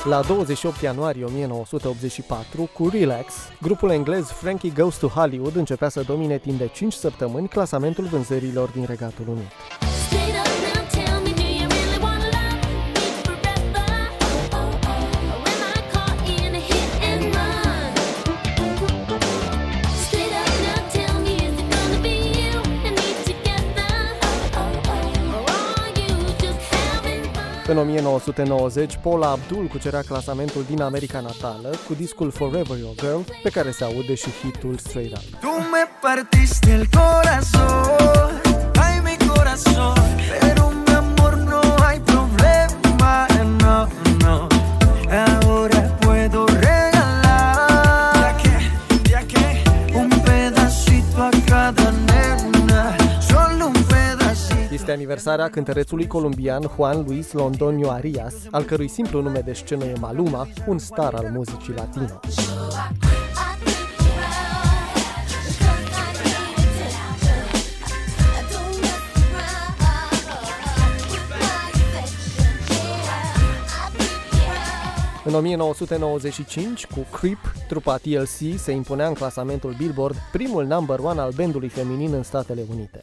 La 28 ianuarie 1984, cu Relax, grupul englez Frankie Goes to Hollywood începea să domine timp de 5 săptămâni clasamentul vânzărilor din Regatul Unit. În 1990, Paula Abdul cucerea clasamentul din America natală cu discul Forever Your Girl, pe care se aude și hitul Straight Up. Tu me partiste el corazón, ay mi corazón, pero mi amor no hay problema, no, no, ahora puedo regalar, ya que un pedacito a cada nena, solo un pedacito. Este aniversarea cântărețului colombian Juan Luis Londoño Arias, al cărui simplu nume de scenă e Maluma, un star al muzicii latino. În 1995, cu Creep, trupa TLC se impunea în clasamentul Billboard, primul number one al bandului feminin în Statele Unite.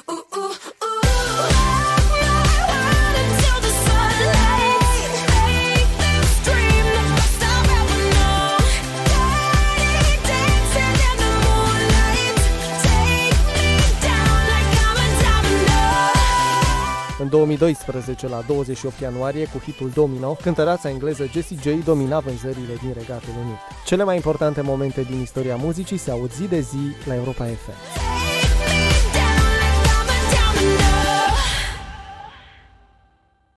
În 2012, la 28 ianuarie, cu hitul Domino, cântăreața engleză Jessie J domina vânzările din Regatul Unit. Cele mai importante momente din istoria muzicii se aud zi de zi la Europa FM.